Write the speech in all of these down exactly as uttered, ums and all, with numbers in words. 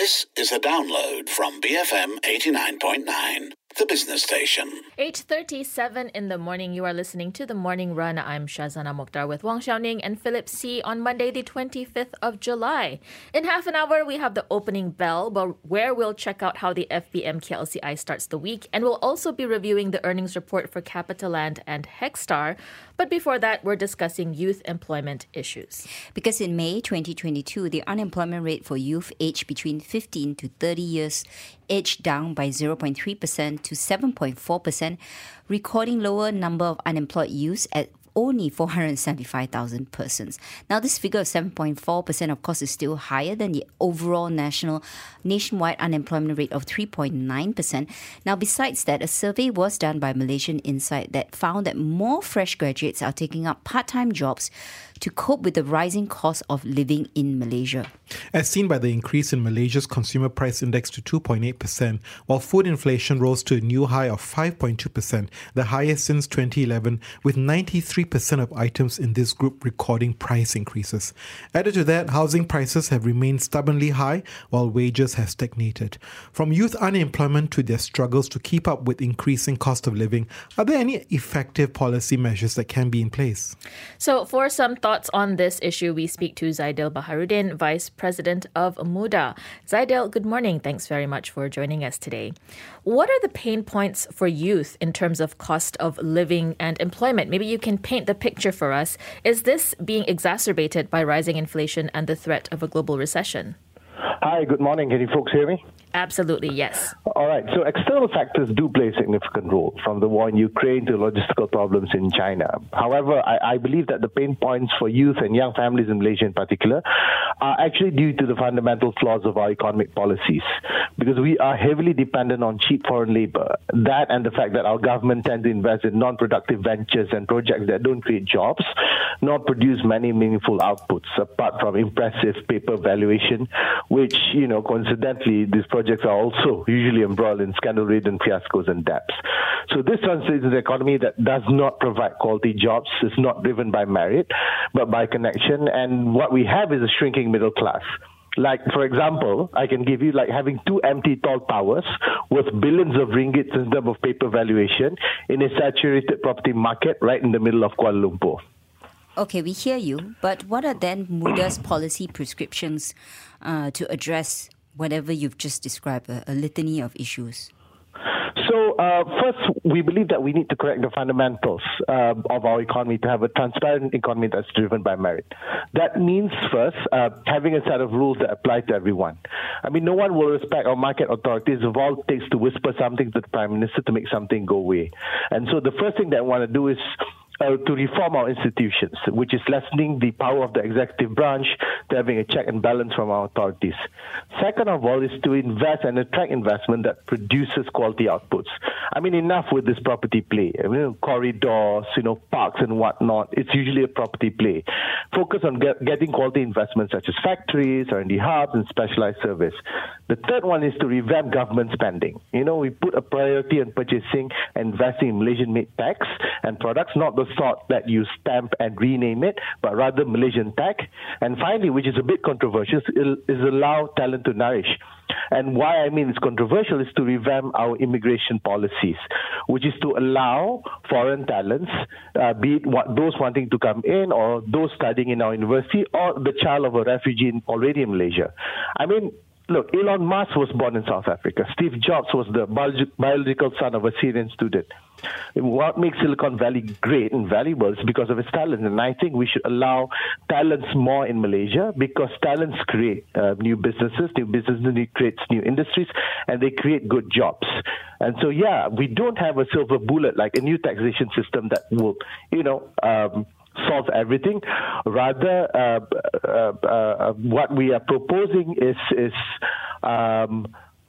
This is a download from B F M eighty-nine point nine, the business station. eight thirty-seven in the morning. You are listening to The Morning Run. I'm Shazana Mokhtar with Wang Xiaoning and Philip C. on Monday, the twenty-fifth of July. In half an hour, we have the opening bell, but where we'll check out how the F B M K L C I starts the week, and we'll also be reviewing the earnings report for Capitaland and Hexstar. But before that, we're discussing youth employment issues. Because in May twenty twenty-two, the unemployment rate for youth aged between fifteen to thirty years edged down by zero point three percent to seven point four percent, recording lower number of unemployed youths at only four hundred seventy-five thousand persons. Now, this figure of seven point four percent, of course, is still higher than the overall national nationwide unemployment rate of three point nine percent. Now, besides that, a survey was done by Malaysian Insight that found that more fresh graduates are taking up part-time jobs to cope with the rising cost of living in Malaysia. As seen by the increase in Malaysia's consumer price index to two point eight percent, while food inflation rose to a new high of five point two percent, the highest since twenty eleven, with ninety-three percent of items in this group recording price increases. Added to that, housing prices have remained stubbornly high, while wages have stagnated. From youth unemployment to their struggles to keep up with increasing cost of living, are there any effective policy measures that can be in place? So, for some thoughts on this issue, we speak to Zaidil Baharudin, Vice President of Muda. Zaidil, good morning. Thanks very much for joining us today. What are the pain points for youth in terms of cost of living and employment? Maybe you can paint the picture for us. Is this being exacerbated by rising inflation and the threat of a global recession? Hi, good morning. Can you folks hear me? Absolutely, yes. All right. So external factors do play a significant role, from the war in Ukraine to logistical problems in China. However, I, I believe that the pain points for youth and young families in Malaysia in particular are actually due to the fundamental flaws of our economic policies, because we are heavily dependent on cheap foreign labor. That and the fact that our government tends to invest in non-productive ventures and projects that don't create jobs, nor produce many meaningful outputs, apart from impressive paper valuation, which, you know, coincidentally, these projects are also usually embroiled in scandal-ridden fiascos and debts. So this translates into an economy that does not provide quality jobs, is not driven by merit, but by connection. And what we have is a shrinking middle class. Like, for example, I can give you like having two empty tall towers worth billions of ringgits in terms of paper valuation in a saturated property market right in the middle of Kuala Lumpur. Okay, we hear you, but what are then Muda's policy prescriptions uh, to address whatever you've just described, a, a litany of issues? So uh, first, we believe that we need to correct the fundamentals uh, of our economy to have a transparent economy that's driven by merit. That means first, uh, having a set of rules that apply to everyone. I mean, no one will respect our market authorities if all it takes to whisper something to the Prime Minister to make something go away. And so the first thing that I want to do is Uh, to reform our institutions, which is lessening the power of the executive branch to having a check and balance from our authorities. Second of all is to invest and attract investment that produces quality outputs. I mean, enough with this property play. I mean, corridors, you know, parks and whatnot. It's usually a property play. Focus on get, getting quality investments such as factories, R and D hubs, and specialized service. The third one is to revamp government spending. You know, we put a priority on purchasing and investing in Malaysian-made techs and products, not those thought that you stamp and rename it, but rather Malaysian tech. And finally, which is a bit controversial, is allow talent to nourish. And why I mean it's controversial is to revamp our immigration policies, which is to allow foreign talents, uh, be it what, those wanting to come in or those studying in our university or the child of a refugee in, already in Malaysia. I mean, look, Elon Musk was born in South Africa. Steve Jobs was the biological son of a Syrian student. What makes Silicon Valley great and valuable is because of its talent. And I think we should allow talents more in Malaysia, because talents create uh, new businesses, new businesses creates new industries, and they create good jobs. And so, yeah, we don't have a silver bullet like a new taxation system that will, you know, um, solve everything. Rather, uh, uh, uh, what we are proposing is is um,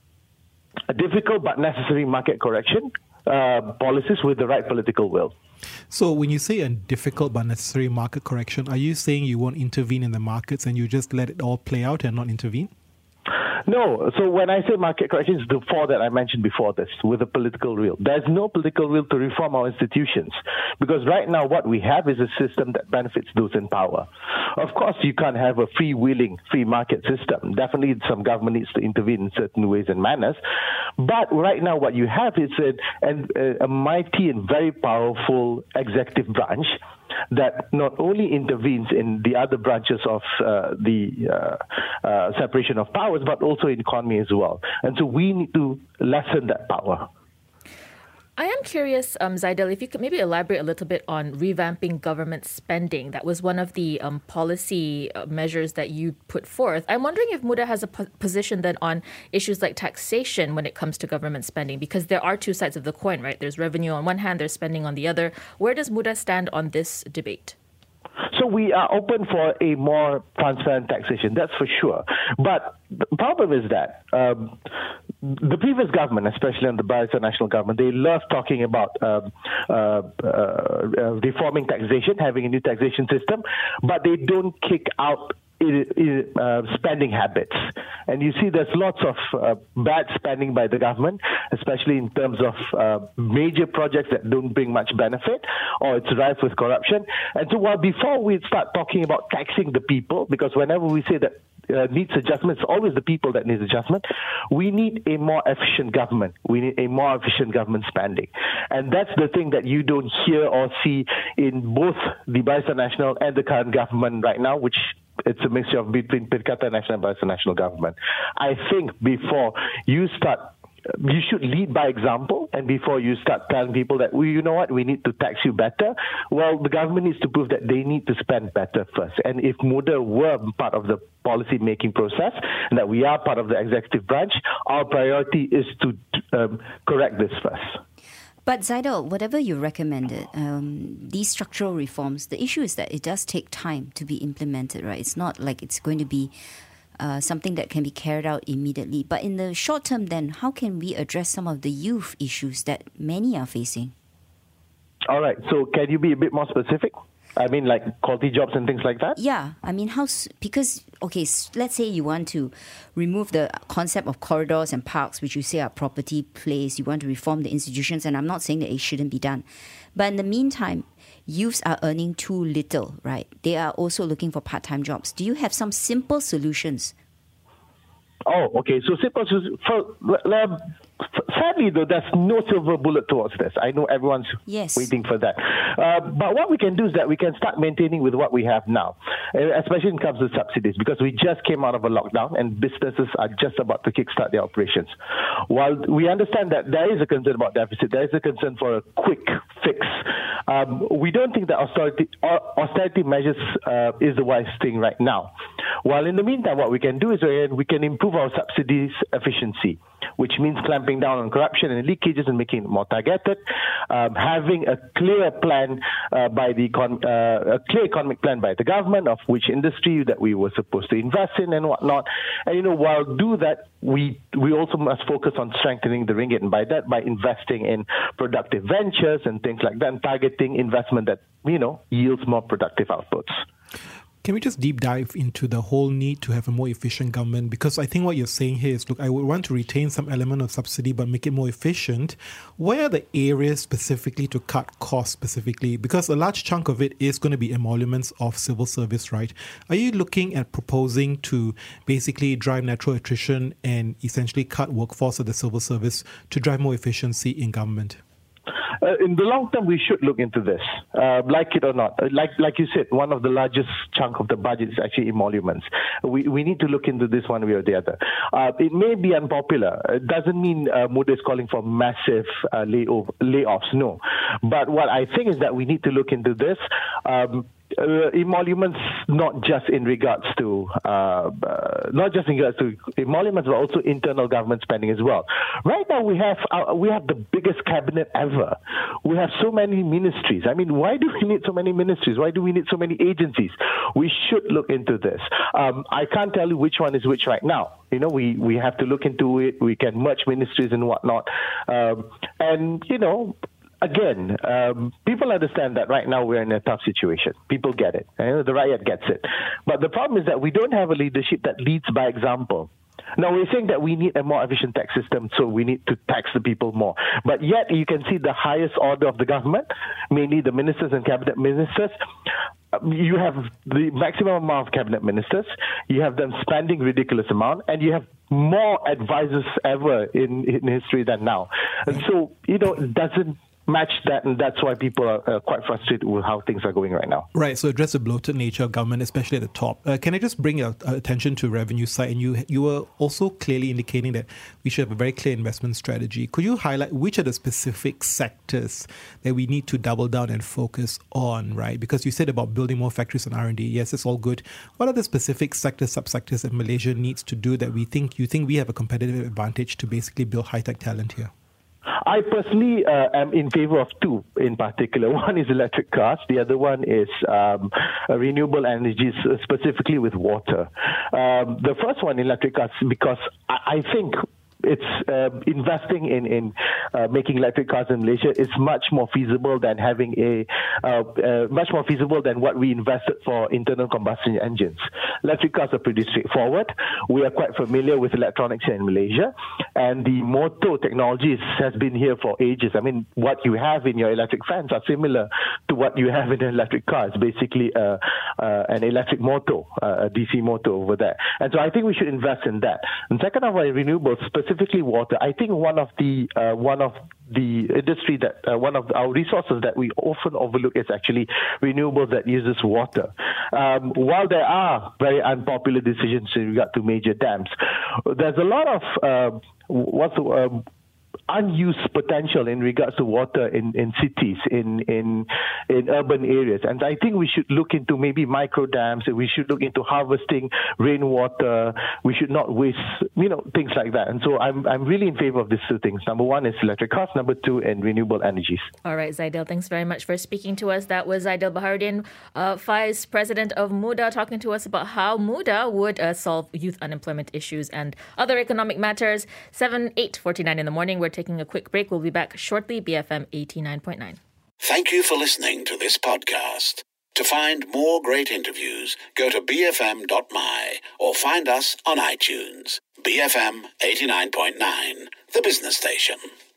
a difficult but necessary market correction uh, policies with the right political will. So when you say a difficult but necessary market correction, are you saying you won't intervene in the markets and you just let it all play out and not intervene? No. So when I say market correction, it's the four that I mentioned before this, with a political will. There's no political will to reform our institutions, because right now what we have is a system that benefits those in power. Of course, you can't have a freewheeling free market system. Definitely some government needs to intervene in certain ways and manners. But right now what you have is a, a mighty and very powerful executive branch that not only intervenes in the other branches of uh, the uh, uh, separation of powers, but also in economy as well. And so we need to lessen that power. I am curious, um, Zaidel, if you could maybe elaborate a little bit on revamping government spending. That was one of the um, policy uh, measures that you put forth. I'm wondering if Muda has a po- position then on issues like taxation when it comes to government spending, because there are two sides of the coin, right? There's revenue on one hand, there's spending on the other. Where does Muda stand on this debate? So we are open for a more transparent taxation, that's for sure. But the problem is that um, the previous government, especially on the Barisan Nasional government, they love talking about um, uh, uh, reforming taxation, having a new taxation system, but they don't kick out Uh, spending habits. And you see there's lots of uh, bad spending by the government, especially in terms of uh, major projects that don't bring much benefit, or it's rife with corruption. And so while before we start talking about taxing the people, because whenever we say that uh, needs adjustment, it's always the people that needs adjustment, we need a more efficient government. We need a more efficient government spending. And that's the thing that you don't hear or see in both the Barisan Nasional and the current government right now, which it's a mixture of between Perikatan Nasional and Barisan Nasional government. I think before you start, you should lead by example, and before you start telling people that, well, you know what, we need to tax you better, well, the government needs to prove that they need to spend better first. And if Muda were part of the policy-making process, and that we are part of the executive branch, our priority is to um, correct this first. But Zaidel, whatever you recommended, um, these structural reforms, the issue is that it does take time to be implemented, right? It's not like it's going to be uh, something that can be carried out immediately. But in the short term then, how can we address some of the youth issues that many are facing? All right. So can you be a bit more specific? I mean, like quality jobs and things like that? Yeah. I mean, how, because, okay, let's say you want to remove the concept of corridors and parks, which you say are property plays. You want to reform the institutions, and I'm not saying that it shouldn't be done. But in the meantime, youths are earning too little, right? They are also looking for part-time jobs. Do you have some simple solutions? Oh, okay. So simple solutions. Sadly, though, there's no silver bullet towards this. I know everyone's yes. waiting for that. Uh, but what we can do is that we can start maintaining with what we have now, especially in terms of subsidies, because we just came out of a lockdown and businesses are just about to kickstart their operations. While we understand that there is a concern about deficit, there is a concern for a quick fix. Um, we don't think that austerity, austerity measures uh, is the wise thing right now. While in the meantime, what we can do is we can improve our subsidies efficiency, which means clamping down on corruption and leakages and making it more targeted, um, having a clear plan uh, by the econ- uh, a clear economic plan by the government of which industry that we were supposed to invest in and whatnot. And you know, while do that, we we also must focus on strengthening the ringgit, and by that, by investing in productive ventures and things like that, and targeting investment that you know yields more productive outputs. Can we just deep dive into the whole need to have a more efficient government? Because I think what you're saying here is, look, I would want to retain some element of subsidy but make it more efficient. Where are the areas specifically to cut costs specifically? Because a large chunk of it is going to be emoluments of civil service, right? Are you looking at proposing to basically drive natural attrition and essentially cut workforce of the civil service to drive more efficiency in government? Uh, in the long term, we should look into this, uh, like it or not. Like like you said, one of the largest chunk of the budget is actually emoluments. We we need to look into this one way or the other. Uh, it may be unpopular. It doesn't mean uh, Muda is calling for massive uh, layoff, layoffs, no. But what I think is that we need to look into this. Um, Uh, emoluments, not just in regards to uh, uh, not just in regards to emoluments, but also internal government spending as well. Right now, we have uh, we have the biggest cabinet ever. We have so many ministries. I mean, why do we need so many ministries? Why do we need so many agencies? We should look into this. Um, I can't tell you which one is which right now. You know, we, we have to look into it. We can merge ministries and whatnot, um, and you know. Again, um, people understand that right now we're in a tough situation. People get it. You know, the riot gets it. But the problem is that we don't have a leadership that leads by example. Now, we're saying that we need a more efficient tax system, so we need to tax the people more. But yet, you can see the highest order of the government, mainly the ministers and cabinet ministers. You have the maximum amount of cabinet ministers, you have them spending ridiculous amount, and you have more advisors ever in, in history than now. And so, you know, it doesn't match that, and that's why people are uh, quite frustrated with how things are going right now. Right, so address the bloated nature of government, especially at the top. Uh, can I just bring your uh, attention to revenue side? And you you were also clearly indicating that we should have a very clear investment strategy. Could you highlight which are the specific sectors that we need to double down and focus on, right? Because you said about building more factories and R and D. Yes, it's all good. What are the specific sectors, subsectors that Malaysia needs to do that we think you think we have a competitive advantage to basically build high-tech talent here? I personally uh, am in favor of two in particular. One is electric cars. The other one is um, uh, renewable energies, uh, specifically with water. Um, the first one, electric cars, because I, I think it's uh, investing in, in uh, making electric cars in Malaysia is much more feasible than having a uh, uh, much more feasible than what we invested for internal combustion engines. Electric cars are pretty straightforward. We are quite familiar with electronics in Malaysia, and the motor technologies has been here for ages. I mean, what you have in your electric fans are similar to what you have in an electric car. It's basically uh, uh, an electric motor, uh, a D C motor over there. And so I think we should invest in that. And second of all, renewables, specifically Specifically water. I think one of the uh, one of the industry that uh, one of our resources that we often overlook is actually renewables that uses water. Um, while there are very unpopular decisions in regard to major dams, there's a lot of uh, what's the, uh, unused potential in regards to water in, in cities, in, in in urban areas. And I think we should look into maybe micro dams, we should look into harvesting rainwater, we should not waste, you know, things like that. And so I'm I'm really in favor of these two things. Number one is electric cars, number two, and renewable energies. All right, Zaidil, thanks very much for speaking to us. That was Zaidil Baharudin, uh, Vice President of MUDA, talking to us about how MUDA would uh, solve youth unemployment issues and other economic matters. seven, eight forty-nine in the morning. We're taking a quick break. We'll be back shortly. B F M eighty-nine point nine. Thank you for listening to this podcast. To find more great interviews, go to b f m dot m y or find us on iTunes. B F M eighty-nine point nine, the business station.